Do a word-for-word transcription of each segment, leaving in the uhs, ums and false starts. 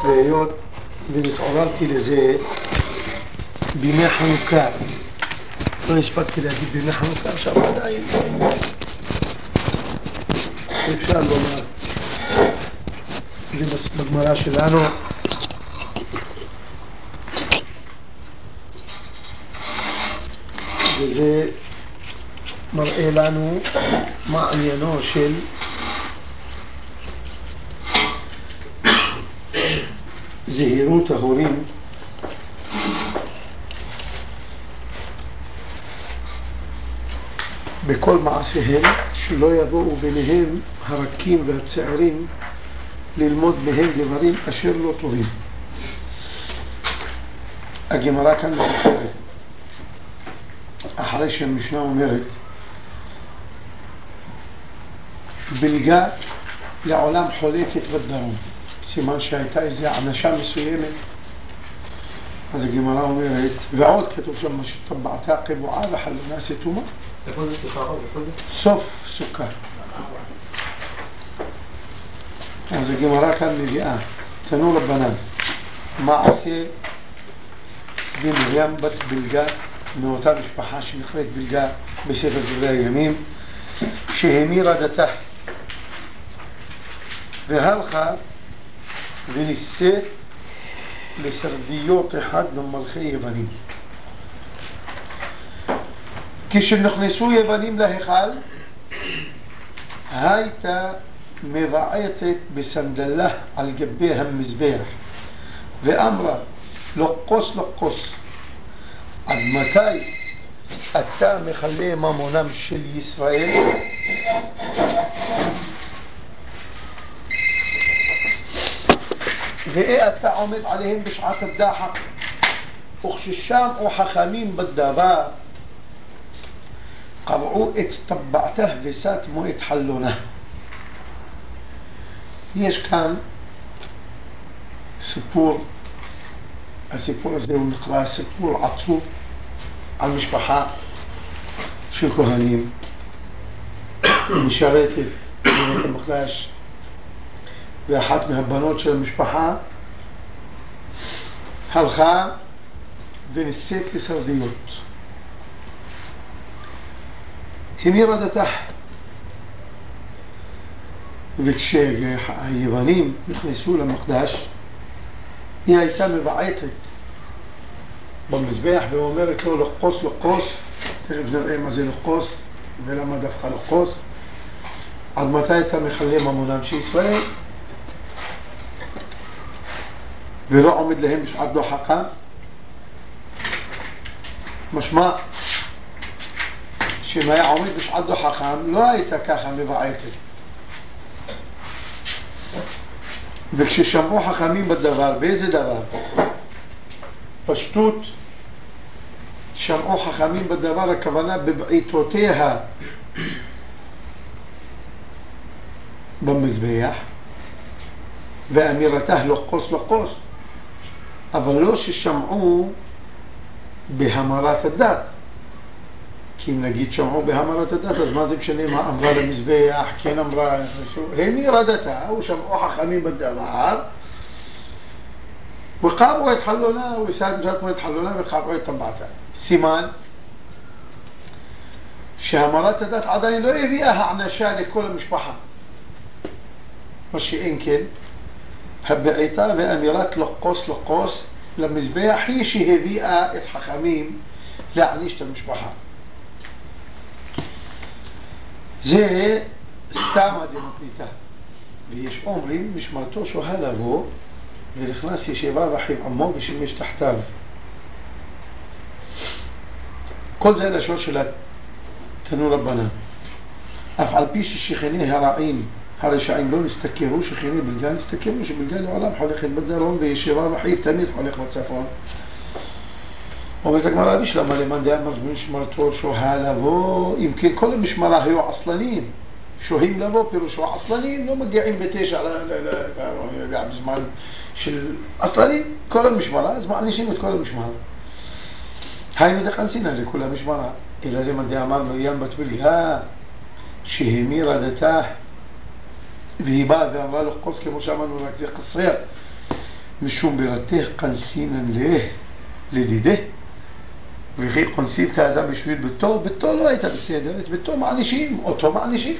והיות ונתעוררתי לזה בימי חנוכה, לא הספקתי להגיד בימי חנוכה, עכשיו עדיין אפשר לומר זה בגמרא שלנו. וזה מראה לנו מה עניינו של זהירות ההורים בכל מעשיהם, שלא יבואו ביניהם הרכים והצעירים ללמוד מהם דברים אשר לא טובים. הגמרא כאן מתארת אחרי שהמשנה אומרת בלגה לעולם חולקת בדרום, סימן שהייתה איזו ענשה מסוימת. אז הגמרא אומרת, ועוד כתוב שם מה שטבעתה קבועה וחלונה סתומה. סוף סוכה. אז הגמרא כאן מביאה תנו רבנן מעשה במרים בת בלגה מאותה משפחה שנקראת בלגה בספר דברי הימים, שהמירה דתה והלכה ונישאת לסרדיות אחד ממלכי יוונים. כשנכנסו יוונים להיכל הייתה מבעטת בסנדלה על גבי המזבח ואמרה לקוס לקוס, עד מתי אתה מחלה ממונם של ישראל? ואתה עומד עליהם בשעת הדחק, וכששם חכמים בדבר קרעו את טבעתה וסתמו את חלונה. יש כאן סיפור, הסיפור הזה הוא נקרא סיפור עצוב על משפחה של כהנים משרתת בבית המקדש, ואחת מהבנות של המשפחה הלכה ונישאת לסרדיות. המירה דתה, וכשהיוונים נכנסו למקדש היא הייתה מבעטת במזבח ואומרת לו לקוס לקוס, תכף נראה מה זה לקוס ולמה דווקא לקוס, עד מתי אתה מחלה ממונם של ישראל? ולא עומד להם בשעת דוחקה. משמע שאם היה עומד בשעת דוחקה לא הייתה ככה מבעטת. וכששמעו חכמים בדבר, באיזה דבר? פשטות שמעו חכמים בדבר, הכוונה בבעיתותיה במזבח ואמירתה לקוס לקוס, אבל לא ששמעו בהמרת הדת. כי אם נגיד שמעו בהמרת הדת, אז מה זה משנה מה אמרה למזבח, כן אמרה, הם ירדתה, ושמעו חכמים בדבר וקרעו את חלונה וסתמו את חלונה וקרעו את טבעתה. סימן שהמרת הדת עדיין לא הביאה הענשה לכל המשפחה, מה שאין כן הבעיטה ואמירת לקוס לקוס למזבח היא שהביאה את חכמים להעניש את המשפחה. זה סתם הדמוקריטה. ויש אומרים משמרתו שוהה לבוא ונכנס ישיבה ואחיו עמו ושימש תחתיו. כל זה לשון של תנו רבנן. אף על פי ששכני הרעים הרשעים לא נסתכרו, שכני בלגה נסתכרו, שבלגה לעולם חולכת בדרום וישיבה ואחיו תמיד חולך בצפון. אומרת הגמרא בשלמה למאן דאמר משמרתו שוהה לבוא, אם כן כל המשמרה היו עצלנים, שוהים לבוא פירושו עצלנים, לא מגיעים בתשע בזמן של עצלנים, כל המשמרה, אז מענישים את כל המשמרה. היינו דחנסינה זה כל המשמרה, אלא זה מאן דאמר מרים בת בלגה שהמירה דתה והיא באה ואמרה לו קוס כמו שאמרנו רק זה חסר, משום ברתך קנסינן לה לדידה, וכי קונסים את האדם בשביל ביתו, ביתו לא הייתה בסדר, את ביתו מענישים, אותו מענישים.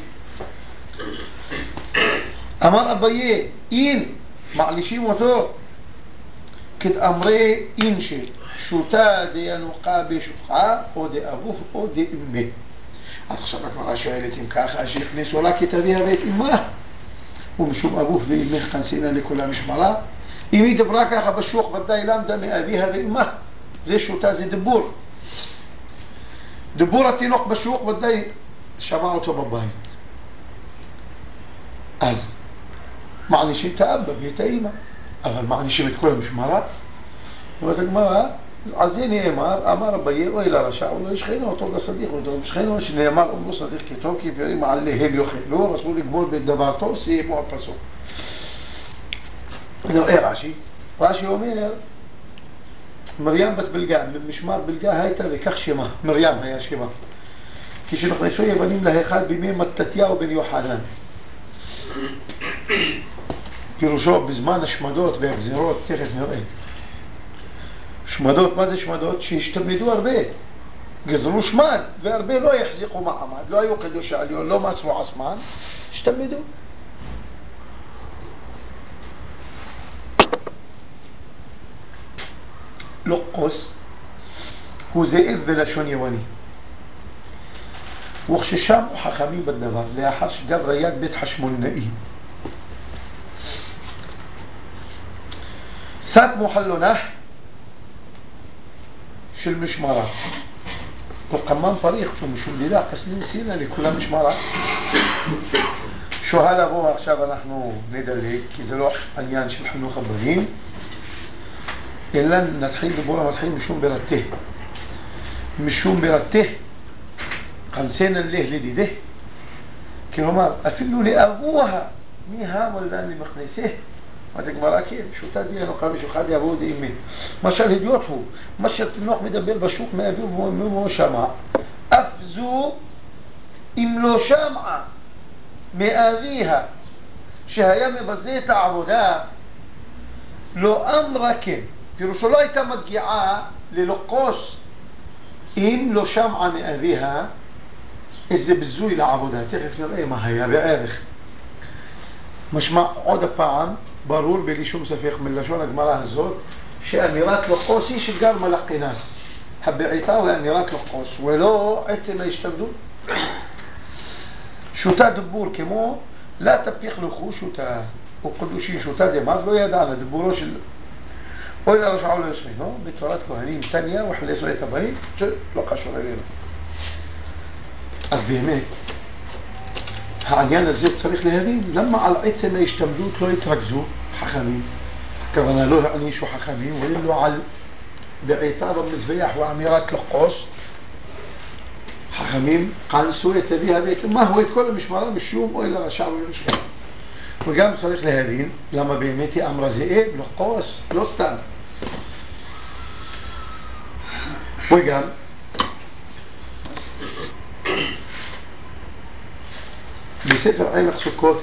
אמר אביי, אין מענישים אותו כתאמרי אין של שוטה דיינוחה בשופחה או דאבוף או דאמה. אז עכשיו הגמרא שואלת אם ככה שהכניסו לה כתביה ואת אמה, ומשום אבוף ואמך כנסינן לכולה משמרה. אם היא דברה ככה בשוח ודאי למדה מאביה ואמה, זה שוטה, זה דבור. דבור התינוק בשוח ודאי שמע אותו בבית. אז מענישים את האבא ואת האמא, אבל מענישים את כל המשמרה. אומרת הגמרא, אז זה נאמר, אמר אביי אוי לרשע ולא ישכנו אותו לסדיך, אותו ישכנו שנאמר אומרו סדיך כתוב כי פעמים עליהם יאכלו, רצו לגמול בדבר טוב, סיימו הפסוק. נראה רש"י, רש"י אומר מרים בת בלגה, במשמר בלגה הייתה וכך שמה, מרים היה שמה, כשנכנסו יוונים להיכל בימי מתתיהו בן יוחנן, פירושו בזמן השמדות והגזירות, תכף נראה. שמדות, מה זה שמדות? שהשתמדו הרבה, גזרו שמד, והרבה לא יחזיקו מעמד, לא היו קדוש העליון, לא מצרו עצמן, השתמדו. לוקוס הוא זאב בלשון יווני, וכששם חכמים בדבר לאחר שגב ריית בית חשמונאי סתמו חלונה של משמרה וכמם פריך ומשום לילה כסנין סינה לכולה משמרה. שואל אבו, עכשיו אנחנו נדלג כי זה לא עניין של חינוך הבנים, אלא נתחיל דבור המתחיל משום ברתה. משום ברתה קנסינן לה לדידה, כלומר אפילו לאבוה מי המולדן למכנסה. אז הגמרא כן, שוטה דיינוחה בשופחה דאבוה דאמה. משל הדיוט הוא, מה שהתינוק מדבר בשוק מאביו ומאמו שמע, אף זו אם לא שמעה מאביה שהיה מבזה את העבודה לא אמרה כן, פירושו לא הייתה מגיעה ללוקוס אם לא שמעה מאביה איזה בזוי לעבודה. תכף נראה מה היה בערך. משמע עוד הפעם ברור בלי שום ספק מלשון הגמרא הזאת שאמירת לוקוס היא שגם מלאך כנס, הבעיטה הוא אמירת לוקוס ולא עצם ההשתמדות. שוטה דבור כמו לא תפיך לכו שוטה או קדושי שוטה דמאז לא ידענה דבורו של אוי לרשע ולא ישכנו בתורת כהנים תניה וחלסו את הבאים שלא קשור אלינו. אז באמת העניין הזה צריך להבין למה על עצם ההשתמדות לא יתרכזו חכמים, הכוונה לא הענישו חכמים ואילו על בעיטה במזבח ואמירת לקוס חכמים קנסו את אביה ואת מה הוא את כל המשמרה משום אוי לרשע ולא ישכנו. וגם צריך להבין למה באמת היא אמרה זאב לקוס לא סתם. וגם בספר עמק סוכות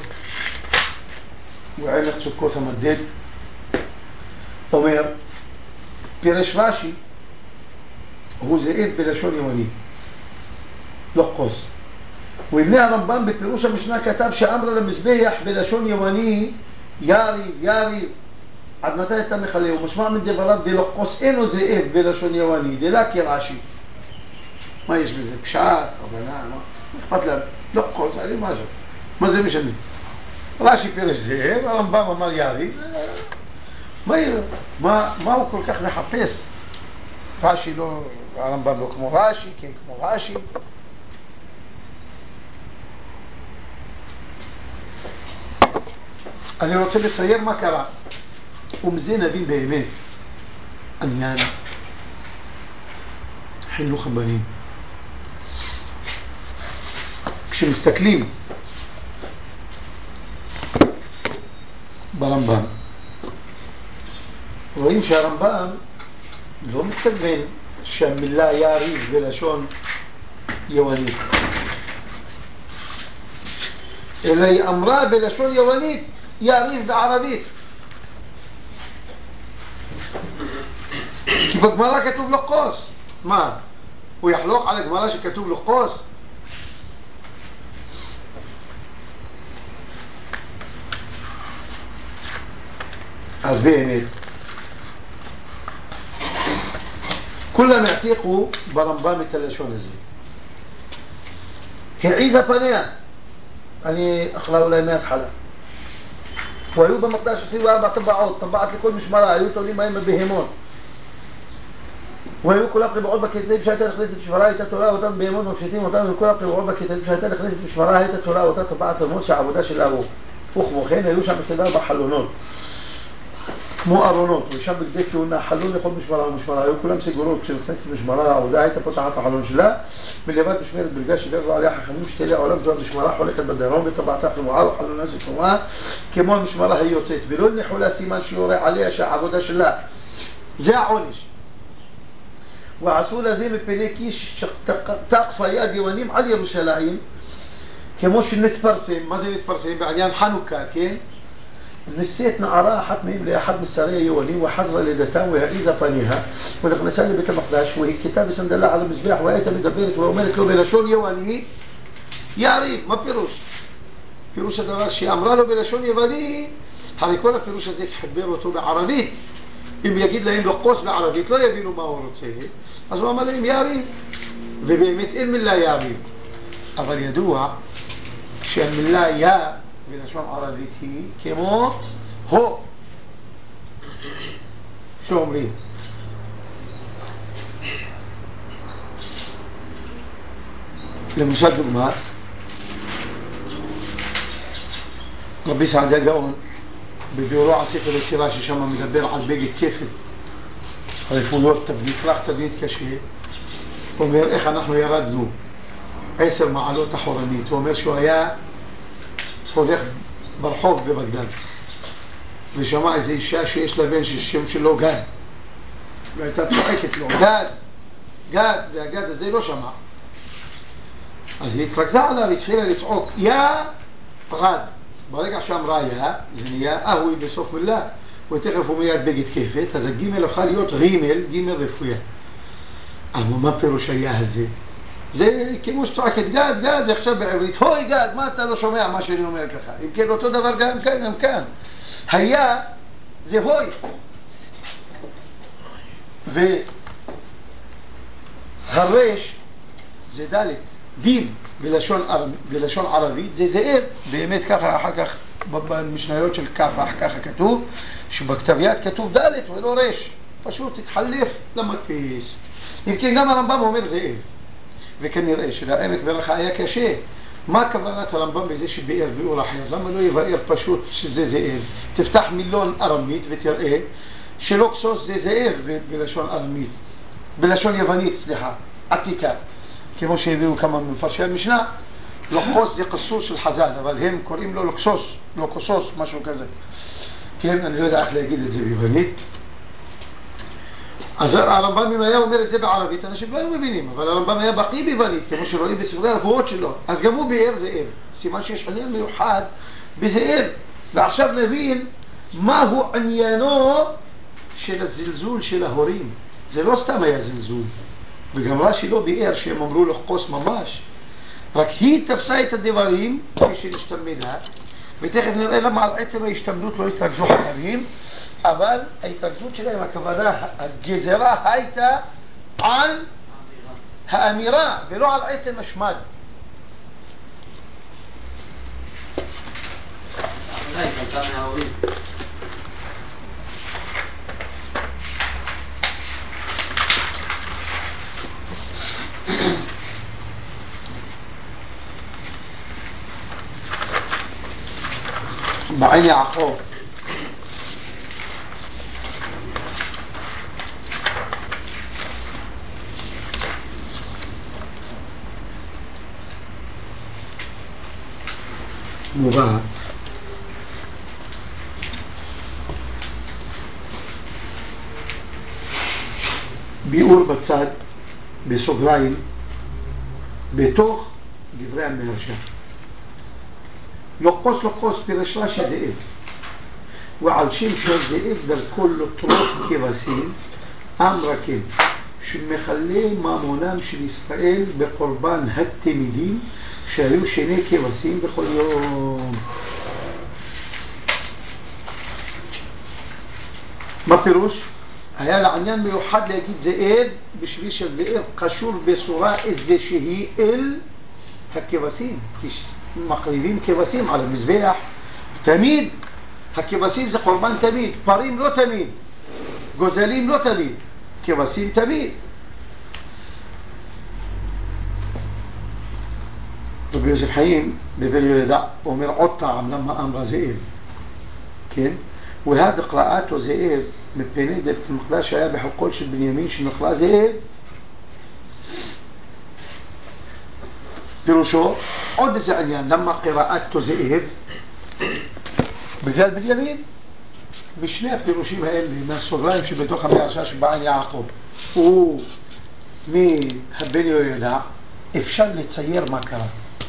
ועמק סוכות המדד אומר פירש רש"י הוא זאב בלשון יווני לקוס, ובני הרמב"ם בפירוש המשנה כתב שאמרה למזבח בלשון יווני יריב יריב עד מתי אתה מחלה, ומשמע מדבריו דלקוס אינו זאב בלשון יווני דלקי רש"י. מה יש בזה? פשעת, הבנה, מה? אכפת להם, לקוס, אני מה זה? מה זה משנה? רש"י פירש זאב, הרמב"ם אמר יריב, מה, מה, מה הוא כל כך מחפש? רש"י לא, הרמב"ם לא כמו רש"י, כן כמו רש"י. אני רוצה לצייר מה קרה ומזה נבין באמת עניין חינוך הבנים. כשמסתכלים ברמב"ם רואים שהרמב"ם לא מתכוון שהמילה יריב בלשון יוונית, אלא היא אמרה בלשון יוונית יריב בערבית. כי בגמרא כתוב לו כוס. מה? הוא יחלוק על הגמרא שכתוב לו כוס? אז באמת כולם העתיקו ברמב"ם את הלשון הזה. העיזה פניה, אני אכלה אולי מההתחלה. והיו במקדש עשינו ארבע טבעות, טבעת לכל משמרה, היו תולים מהם בבהמות. והיו כל הטבעות בכתבים שהייתה נכנסת בשמרה, הייתה תולה אותם בהמות מפשיטים אותם, וכל הטבעות בכתבים שהייתה נכנסת בשמרה, הייתה תולה אותה טבעת המות שהעבודה שלה הוא. וכמו כן היו שם בסדר בחלונות, כמו ארונות, ושם בגדי כהונה, חלון לכל משמרה ומשמרה, היו כולם סגורות. כשנכנסת בשמרה העבודה הייתה פותחת החלון שלה, מלבד משמרת בלגה שגרו עליה חכמים שתהיה עולם זו המשמרה חולקת בדרום וטבעתה חמועה וחלונה זה תרומה כמו המשמרה היא יוצאת, ולא נחו לה סימן שיורה עליה שהעבודה שלה. זה העונש. ועשו לזה מפני קיש תקף יד יוונים על ירושלים, כמו שנתפרסם. מה זה נתפרסם? בעניין חנוכה, כן? נשאת נערה אחת מהם לאחד משרי היוונים וחזרה לידתה והעיזה פניה ונכנסה לבית המקדש והכתה בסנדלה על המזבח והייתה מדברת ואומרת לו בלשון יווני יעריב. מה פירוש? פירוש הדבר שאמרה לו בלשון יווני, הרי כל הפירוש הזה תחבר אותו בערבית. אם יגיד להם לו כוס בערבית לא יבינו מה הוא רוצה, אז הוא אמר להם יעריב, ובאמת אין מילה יעריב, אבל ידוע שהמילה יא בלשון ערבית היא כמו הו שאומרים. למשל דוגמה, רבי סעדיה גאון בביאורו על ספר יצירה ששם מדבר על בגד כפל רפויות תבנית, רק תבנית קשה, הוא אומר איך אנחנו ירדנו עשר מעלות אחורנית. הוא אומר שהוא היה הולך ברחוב בבגדד ושמע איזו אישה שיש לה בן ששם שלו גד, והייתה צועקת לו גד גד, והגד הזה לא שמע, אז היא התרכזה עליו, התחילה לצעוק יא רד. ברגע שאמרה יא זה נהיה אהוי בסוף מילה, ותכף הוא מיד בגד כפת, אז הגימל הפכה להיות רימל, גימל רפויה. אבל מה פירוש היה הזה? זה כמו שצועקת גד גד, זה עכשיו בעברית הוי גד, מה אתה לא שומע מה שאני אומרת לך? אם כן אותו דבר גם כאן, גם כאן היה זה הוי, והרש זה דלת, דים בלשון, בלשון ערבית זה זאב. באמת ככה אחר כך במשניות של כפח ככה כתוב שבכתב יד כתוב דלת ולא רש, פשוט תתחלף למדפיס. אם כן גם הרמב"ם אומר זאב, וכנראה שלעמק ברכה היה קשה. מה כוונת הרמב"ם בזה שבאר באור אחר? למה לא יבאר פשוט שזה זאב? תפתח מילון ארמית ותראה שלוקסוס זה זאב בלשון ארמית, בלשון יוונית, סליחה, עתיקה, כמו שהביאו כמה מפרשי המשנה. לוקסוס זה קסוס של חז"ל, אבל הם קוראים לו לוקסוס, לוקסוס, משהו כזה. כן, אני לא יודע איך להגיד את זה ביוונית. אז הרמב"ם אם היה אומר את זה בערבית אנשים לא היו מבינים, אבל הרמב"ם היה בקיא ביוונית כמו שרואים בספרי הרפואות שלו, אז גם הוא באר זאב, סימן שיש עניין מיוחד בזאב. ועכשיו נבין מהו עניינו של הזלזול של ההורים. זה לא סתם היה זלזול, וגם רש"י לא באר שהם אמרו לו כוס ממש, רק היא תפסה את הדברים כפי שנשתמדה, ותכף נראה למה על עצם ההשתמדות לא התרכזו חברים. אבל ההתרכזות שלהם, הכוונה, הגזרה הייתה על האמירה ולא על עצם השמד. בעין יעקב מובא ביאור בצד בסוגריים בתוך דברי המהרש"א. לוקוס לוקוס פירש רש"י זאב, ועל שם של זאב דרכו לו טרוף כבשים אמרקים שמחלה ממונם של ישראל בקורבן התמידים שהיו שני כבשים בכל יום. מה פירוש? היה לעניין מיוחד להגיד זאב בשביל שזאב קשור בצורה איזושהי אל הכבשים, מקריבים כבשים על המזבח תמיד. הכבשים זה קורבן תמיד, פרים לא תמיד, גוזלים לא תמיד, כבשים תמיד. רבי יוסף חיים בבל יהודה אומר עוד טעם למה אמרה זאב, כן? وهذا قراءاته זאב מפני בית המקדש שהיה בחוקו של בנימין שנקרא זאב, פירושו עוד איזה עניין למה קראתו זאב בגלל בנימין. בשני הפירושים האלה מהסוגריים שבתוך המרשה שבעין יעקב הוא מהבן יהודה אפשר לצייר מה קרה.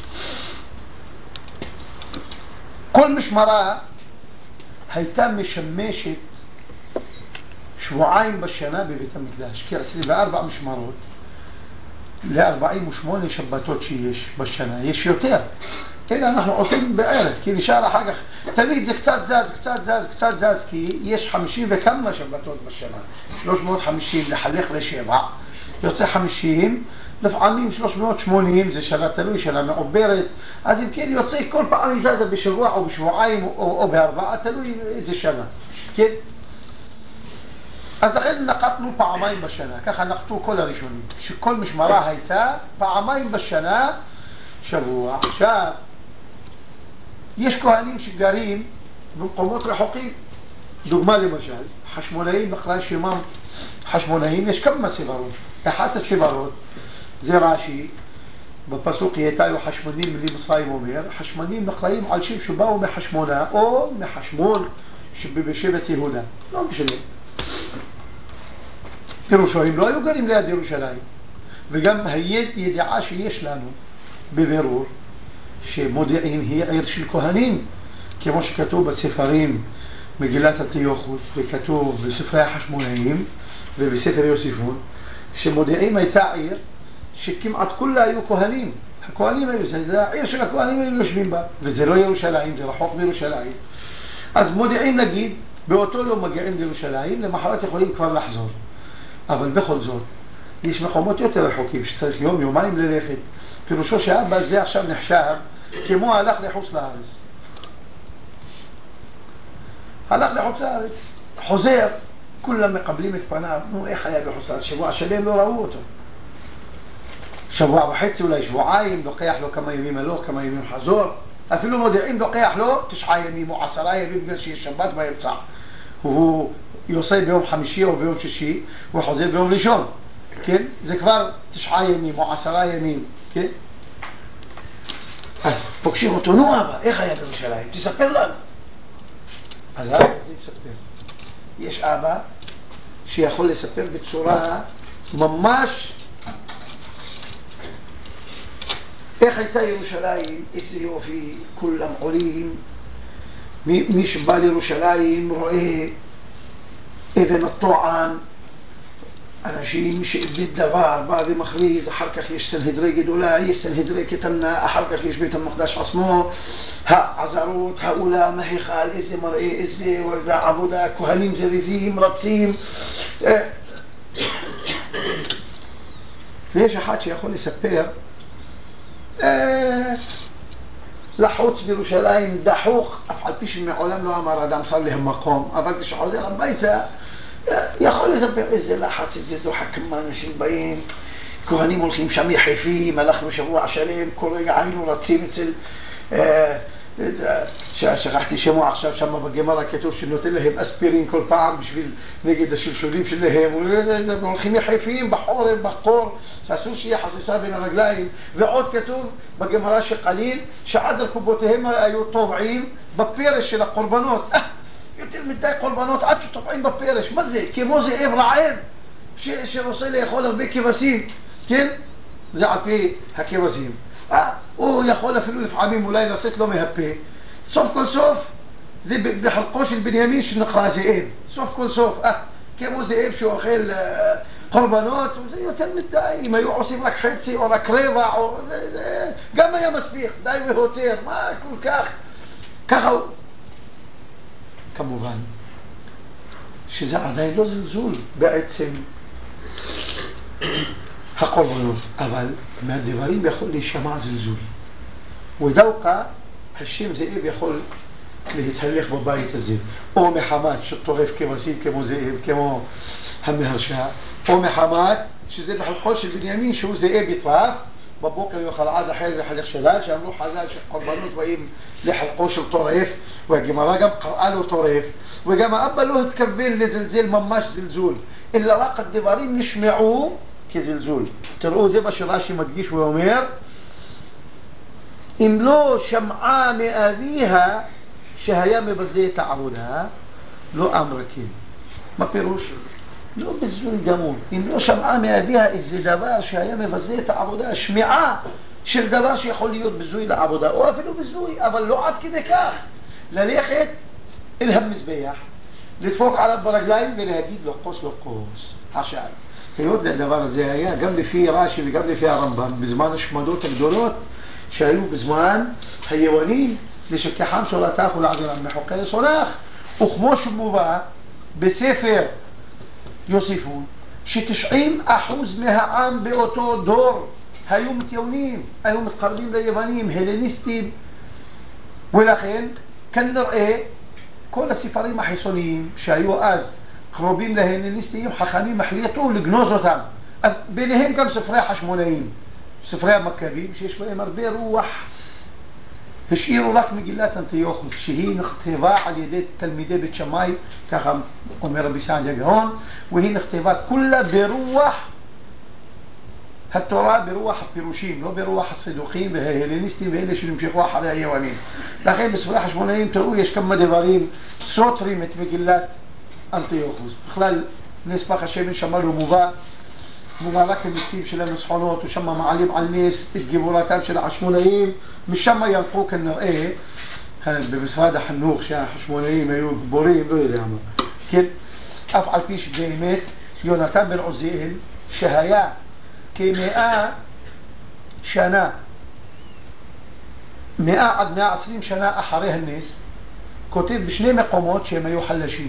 כל משמרה הייתה משמשת שבועיים בשנה בבית המקדש, כי עשרים וארבע משמרות ל-ארבעים ושמונה שבתות שיש בשנה, יש יותר, אלא אנחנו עושים בערך, כי נשאר אחר כך, תמיד זה קצת זז, קצת זז, קצת זז, כי יש חמישים וכמה שבתות בשנה, שלוש מאות וחמישים לחלך לשבע, יוצא חמישים, לפעמים שלוש מאות ושמונים, זה שנה תלוי, שנה מעוברת, אז אם כן יוצא כל פעם זזה בשבוע או בשבועיים או, או בארבעה, תלוי איזה שנה, כן? אז לכן נקטנו פעמיים בשנה, ככה נקטו כל הראשונים, שכל משמרה הייתה פעמיים בשנה שבוע. עכשיו, יש כהנים שגרים במקומות רחוקים, דוגמה למשל, חשמונאים בכלל שמם חשמונאים, יש כמה סברות, אחת הסברות זה רש"י, בפסוק הייתה לו חשמונים למצרים אומר, חשמונים נחלאים על שם שבאו מחשמונה או מחשמון שבשבט יהודה, לא משנה. פירושו הם לא היו גרים ליד ירושלים, וגם הידיעה שיש לנו בבירור שמודיעין היא עיר של כהנים, כמו שכתוב בספרים מגילת התיוכוס וכתוב בספרי החשמונאים ובספר יוסיפון, שמודיעין הייתה עיר שכמעט כולה היו כהנים. הכהנים היו, זה העיר של הכהנים היו יושבים בה, וזה לא ירושלים, זה רחוק בירושלים. אז מודיעין נגיד, באותו יום מגיעים לירושלים, למחרת יכולים כבר לחזור. אבל בכל זאת, יש מקומות יותר רחוקים שצריך יום, יומיים ללכת. פירושו שהאבא הזה עכשיו נחשב כמו הלך לחוץ לארץ. הלך לחוץ לארץ, חוזר, כולם מקבלים את פניו, נו איך היה בחוץ לארץ? שבוע שלם לא ראו אותו. שבוע וחצי אולי שבועיים, לוקח לו כמה ימים הלוך, כמה ימים חזור. אפילו מודיעים לוקח לו תשעה ימים או עשרה ימים בגלל שיש שבת באמצע. הוא יוצא ביום חמישי או ביום שישי, הוא חוזר ביום ראשון. כן? זה כבר תשעה ימים או עשרה ימים. כן? אז פוגשים אותו, נו אבא, איך היה בירושלים? תספר לנו. אז אבא זה יספר. יש אבא שיכול לספר בצורה ממש איך הייתה ירושלים, איזה יופי, כולם עולים, מי, מי שבא לירושלים רואה אבן הטוען, אנשים שאיבד דבר, בא ומכריז, אחר כך יש סנהדרי גדולה, יש סנהדרי קטנה, אחר כך יש בית המקדש עצמו, העזרות, האולם, ההיכל, איזה מראה, איזה עבודה, כהנים זריזים, רצים. ויש אחד שיכול לספר, לחוץ בירושלים דחוך, אף על פי שמעולם לא אמר אדם שר להם מקום, אבל כשחוזר הביתה יכול לספר איזה לחץ, איזה דוחק, כמה אנשים באים, כהנים הולכים שם יחפים, הלכנו שבוע שלם, כל רגע היינו רצים אצל, שכחתי שמו עכשיו שם בגמרא כתוב שנותן להם אספירין כל פעם בשביל נגד השלשולים שלהם, הולכים יחפים בחורף, בחור, שאסור שיהיה חסיסה בין הרגליים. ועוד כתוב בגמרא שקליל שעד רקובותיהם היו טובעים בפרש של הקורבנות. יותר מדי קורבנות עד שטובעים בפרש. מה זה? כמו זאב רעב שרוצה לאכול הרבה כבשים, כן? זה על פי הכבשים. הוא יכול אפילו לפעמים אולי לצאת לו מהפה. סוף כל סוף זה בחלקו של בנימין שנקרא זאב. סוף כל סוף כמו זאב שאוכל קורבנות, זה יותר מדי. אם היו עושים רק חצי או רק רבע, או... גם היה מספיק, די והותר, מה כל כך? ככה הוא... כמובן שזה עדיין לא זלזול בעצם הקורבנות, אבל מהדברים יכול להישמע זלזול. ודווקא השם זאב יכול להתהלך בבית הזה, או מחמת שטורף כבשים כמו זאב, כמו המהרשע, או מחמת שזה בחלקו של בנימין שהוא זאב יטרף, בבוקר יאכל עד אחרי זה חלק שלל, שאמרו חז"ל שקורבנות באים לחלקו של טורף, והגמרא גם קראה לו טורף, וגם האבא לא התכוון לזלזל ממש זלזול, אלא רק הדברים נשמעו כזלזול. תראו, זה מה שרש"י מדגיש ואומר, אם לא שמעה מאביה שהיה מבזה את העבודה, לא אמרה כן. מה פירוש? לא בזוי גמור. אם לא שמעה מאביה איזה דבר שהיה מבזה את העבודה, שמיעה של דבר שיכול להיות בזוי לעבודה, או אפילו בזוי, אבל לא עד כדי כך. ללכת אל המזבח, לדפוק עליו ברגליים ולהגיד לו קוס לא קוס. עכשיו, היות לדבר הזה היה גם לפי רש"י וגם לפי הרמב"ם, בזמן השמדות הגדולות שהיו בזמן היוונים, לשכחם שולתך ולעזרם מחוקי סונך, וכמו שמובא בספר יוסיפון, שתשעים אחוז מהעם באותו דור היו מתייונים, היו מתקרבים ליוונים, הלניסטים, ולכן כנראה כל הספרים החיצוניים שהיו אז קרובים להלניסטים, חכמים החליטו לגנוז אותם, ביניהם גם ספרי החשמונאים, ספרי המכבים שיש בהם הרבה רוח. השאירו רק מגילת אנטיוכוס שהיא נכתבה על ידי תלמידי בית שמאי, ככה אומר רבי סעדיה גאון, והיא נכתבה כולה ברוח התורה, ברוח הפירושים, לא ברוח הסידוכים וההלניסטים ואלה שנמשכו אחרי היוונים. לכן בספרי החשמונאים תראו יש כמה דברים סותרים את מגילת אנטיוכוס. בכלל נספח השמן שמה לא מובא, מובא רק המסים של הנסחונות, ושם מעלים על נס את גיבורתם של החשמונאים, משם ינקו כנראה במשרד החינוך שהחשמונאים היו גיבורים, לא יודע מה. כן, אף על פי שבאמת יונתן בן עוזיאל שהיה כמאה שנה, מאה עד מאה עשרים שנה אחרי הנס, כותב בשני מקומות שהם היו חלשים.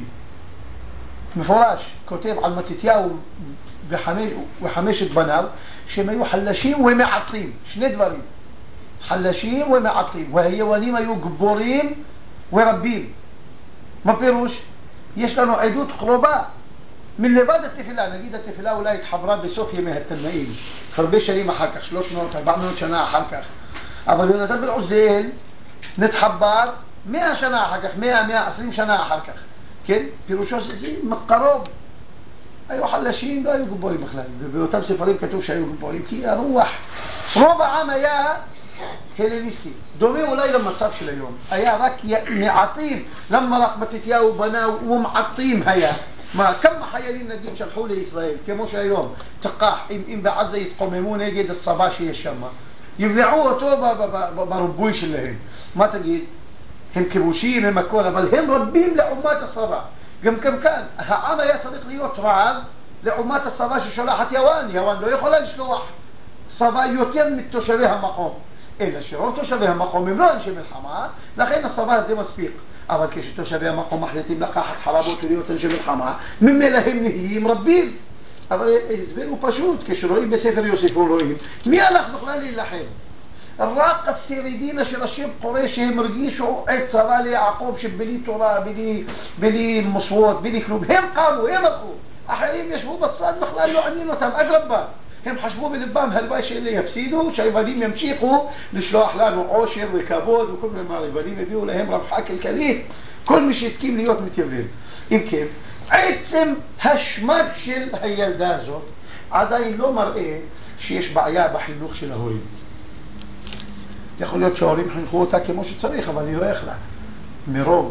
מפורש, כותב על מתתיהו וחמש, וחמשת בניו שהם היו חלשים ומעטים, שני דברים, חלשים ומעטים, והיוונים היו גבורים ורבים. מה פירוש? יש לנו עדות קרובה מלבד התפילה, נגיד התפילה אולי התחברה בסוף ימי התנאים, הרבה שנים אחר כך, שלוש מאות ארבע מאות שנה אחר כך, אבל יונתן בן עוזיאל נתחבר מאה שנה אחר כך, מאה מאה עשרים שנה אחר כך, כן? פירושו זה מקרוב, היו חלשים, לא היו גבורים בכלל, ובאותם ספרים כתוב שהיו גבורים, כי הרוח, רוב העם היה הלניסטי, דומה אולי למצב של היום, היה רק מעטים, למה רק מתתיהו בניו ומעטים היה, מה, כמה חיילים נגיד שלחו לישראל, כמו שהיום, תקח, אם, אם בעזה יתקוממו נגד הצבא שיש שם, יבלעו אותו ברבוי שלהם, מה תגיד? הם כיבושים, הם הכל, אבל הם רבים לעומת הצבא. גם כאן כאן, העם היה צריך להיות רב לעומת הצבא ששולחת יוון. יוון לא יכולה לשלוח צבא יותר מתושבי המקום, אלא שרוב תושבי המקום הם לא אנשי מלחמה, לכן הצבא הזה מספיק. אבל כשתושבי המקום מחליטים לקחת חרבות ולהיות אנשי מלחמה, ממילא הם נהיים רבים. אבל הסבר הוא פשוט, כשרואים בספר יוסיפון רואים, מי הלך בכלל להילחם? רק השרידים של השם קורא שהם הרגישו את צבא ליעקב שבלי תורה, בלי, בלי מוסוות, בלי כלום, הם קמו, הם הלכו, אחרים ישבו בצד, בכלל לא עניין אותם, אדרבה, הם חשבו בלבם הלוואי שאלה יפסידו, שהיוונים ימשיכו לשלוח לנו עושר וכבוד וכל מיני, היוונים הביאו להם רווחה כלכלית, כל מי שהסכים להיות מתייוון. אם כן, עצם השמד של הילדה הזאת עדיין לא מראה שיש בעיה בחינוך של ההורים. יכול להיות שההורים חינכו אותה כמו שצריך, אבל היא לא יכלה. מרוב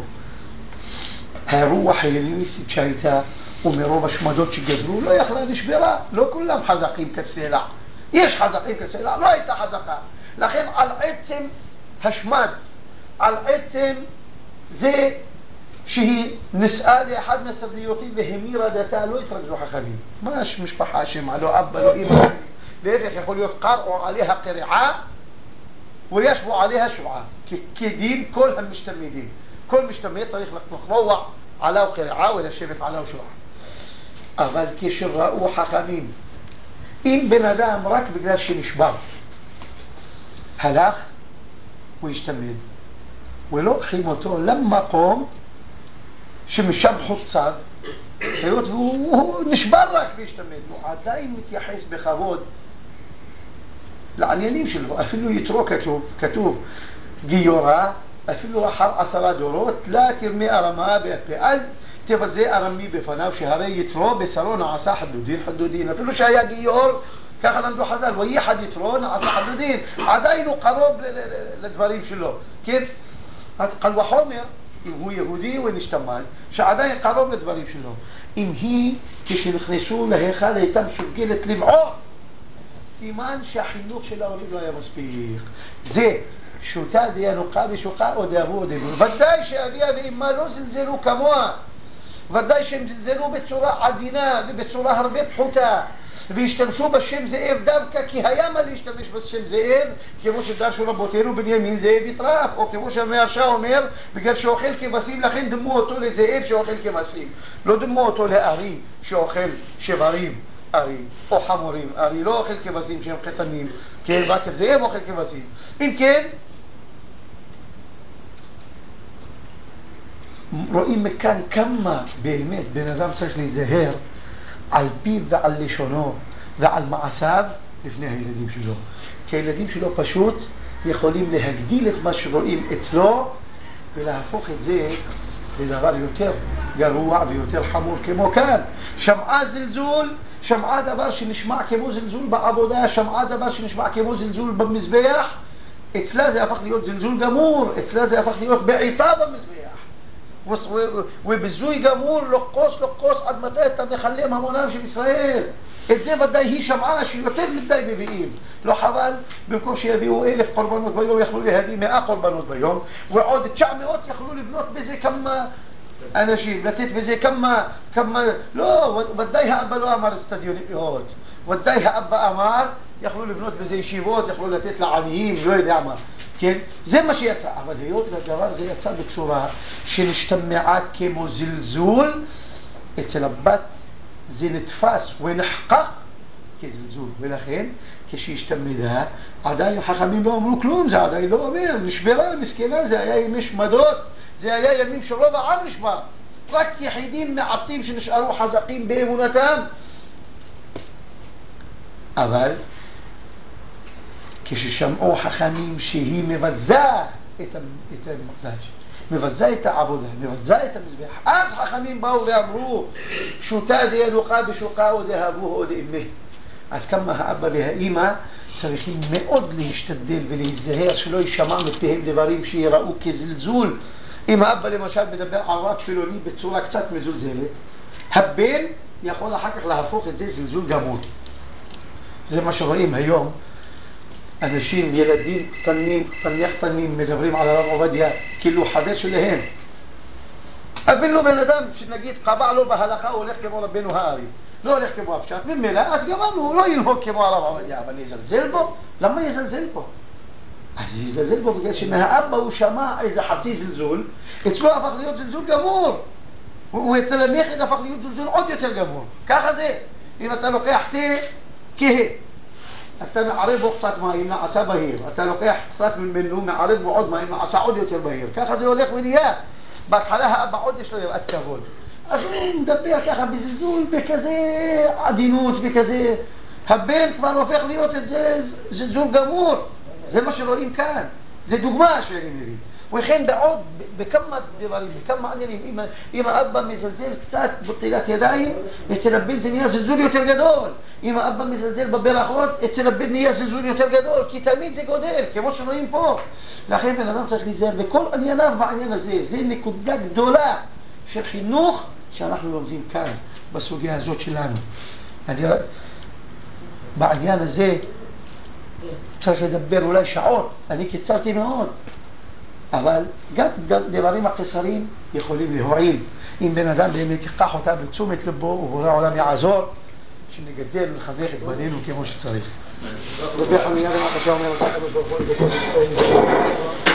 הרוח ההלניסטית שהייתה ומרוב השמדות שגזרו, לא יכלה, נשברה. לא כולם חזקים כסלע. יש חזקים כסלע, לא הייתה חזקה. לכן על עצם השמד, על עצם זה שהיא נסעה לאחד מהסבליותים והמירה דתה, לא התרכזו חכמים. ממש משפחה שמה, לא אבא, לא אמא. להפך, יכול להיות קרעו עליה קריעה וישבו עליה שבעה, כדין כל המשתמדים. כל משתמד צריך לקרוע עליו קריעה ולשבת עליו שבעה. אבל כשראו חכמים, אם בן אדם רק בגלל שנשבר הלך והשתמד ולא הולכים אותו למקום שמשם חוצד, היות והוא נשבר רק והשתמד, הוא עדיין מתייחס בכבוד לעניינים שלו. אפילו יתרו כתוב, כתוב גיורא, אפילו אחר עשרה דורות לא תרמי ארמה באפה, אל תבזה ארמי בפניו, שהרי יתרו בשרו נעשה חדודין חדודין. אפילו שהיה גיור, ככה למדו חז"ל, וייחד יתרו נעשה חדודין, עדיין הוא קרוב לדברים שלו. כן? קל וחומר אם הוא יהודי ונשתמד, שעדיין קרוב לדברים שלו. אם היא, כשנכנסו להיכל, הייתה מסוגלת לבעור, סימן שהחינוך של ההורים לא היה מספיק. זה שותה דיינוקה ושוחה או דאבו או דאבו. ודאי שאביה ואמא לא זלזלו כמוה, ודאי שהם זלזלו בצורה עדינה ובצורה הרבה פחותה, והשתמשו בשם זאב דווקא כי היה מה להשתמש בשם זאב, כמו שדרשו רבותינו בנימין זאב יטרף, או כמו שהמהרש"א אומר, בגלל שאוכל כבשים לכן דמו אותו לזאב שאוכל כבשים, לא דמו אותו לארי שאוכל שברים ארי, או חמורים. ארי לא אוכל כבשים שהם חתנים, כן, רק זאב אוכל כבשים. אם כן, רואים מכאן כמה באמת בן אדם צריך להיזהר על פיו ועל לשונו ועל מעשיו לפני הילדים שלו, כי הילדים שלו פשוט יכולים להגדיל את מה שרואים אצלו ולהפוך את זה לדבר יותר גרוע ויותר חמור. כמו כאן שמעה זלזול, שמעה דבר שנשמע כמו זלזול בעבודה, שמעה דבר שנשמע כמו זלזול במזבח, אצלה זה הפך להיות זלזול גמור, אצלה זה הפך להיות בעיטה במזבח ובזוי גמור, לוקוס לוקוס עד מתי אתה מחלם המונם של ישראל. את זה ודאי היא שמעה שיותר מדי מביאים, לא חבל במקום שיביאו אלף קורבנות ביום יכלו להביא מאה קורבנות ביום, ועוד תשע מאות יכלו לבנות בזה כמה אנשים, לתת בזה כמה כמה לא, ודאי האבא לא אמר סטדיוניות, ודאי האבא אמר יכלו לבנות בזה ישיבות, יכלו לתת לעניים, לא יודע מה. כן? זה מה שיצא, אבל היות והדבר זה יצא בצורה שנשתמעה כמו זלזול, אצל הבת זה נתפס ונחקק כזלזול, ולכן כשהשתמדה עדיין חכמים לא אמרו כלום, זה עדיין לא אומר, נשברה מסכנה, זה היה ימי שמדות, זה היה ימים שרוב העם נשבר, רק יחידים מעטים שנשארו חזקים באמונתם. אבל כששמעו חכמים שהיא מבזה את המקדש, מבזה את העבודה, מבזה את המזבח, אז חכמים באו ואמרו שותה דיינוקה ושוחה או דאבו או דאמה. אז כמה האבא והאמא צריכים מאוד להשתדל ולהיזהר שלא יישמע מפיהם דברים שיראו כזלזול. אם האבא למשל מדבר על רק פילוני בצורה קצת מזולזלת, הבן יכול אחר כך להפוך את זה זלזול גמור. זה מה שרואים היום, אנשים, ילדים קטנים, קטנים קטנים מדברים על הרב עובדיה כאילו חבר שלהם. אפילו בן אדם שנגיד קבע לו בהלכה הוא הולך כמו רבנו הארי, לא הולך כמו הפשט, ממילא אז גמרנו, הוא לא ינהוג כמו הרב עובדיה, אבל יזלזל בו? למה יזלזל בו? אז יזלזל בו בגלל שמהאבא הוא שמע איזה חצי זלזול, אצלו הפך להיות זלזול גמור, ואצל הנכד הפך להיות זלזול עוד יותר גמור. ככה זה, אם אתה לוקח תה כהה, אתה מערב בו קצת מים, נעשה בהיר, אתה לוקח קצת ממנו, מערב בו עוד מים, נעשה עוד יותר בהיר. ככה זה הולך ונהיה. בהתחלה האבא עוד יש לו יראת כבוד, אז הוא מדבר ככה בזלזול, בכזה עדינות, בכזה, הבן כבר הופך להיות את זה זלזול גמור. זה מה שרואים כאן, זה דוגמה שאני מביא. וכן בעוד, בכמה דברים, בכמה עניינים, אם, אם האבא מזלזל קצת בטילת ידיים, אצל הבן זה נהיה זלזול יותר גדול. אם האבא מזלזל בברכות, אצל הבן נהיה זלזול יותר גדול, כי תמיד זה גודל, כמו שרואים פה. לכן בן אדם צריך להיזהר בכל ענייניו בעניין הזה. זה נקודה גדולה של חינוך שאנחנו לומדים כאן, בסוגיה הזאת שלנו. אני, בעניין הזה צריך לדבר אולי שעות, אני קיצרתי מאוד. אבל גם דברים הקצרים יכולים להועיל. אם בן אדם באמת ייקח אותה בתשומת לבו, ובורא העולם יעזור, שנגדל ולחנך את בנינו כמו שצריך. רבי חנינא בן עקשיא אומר,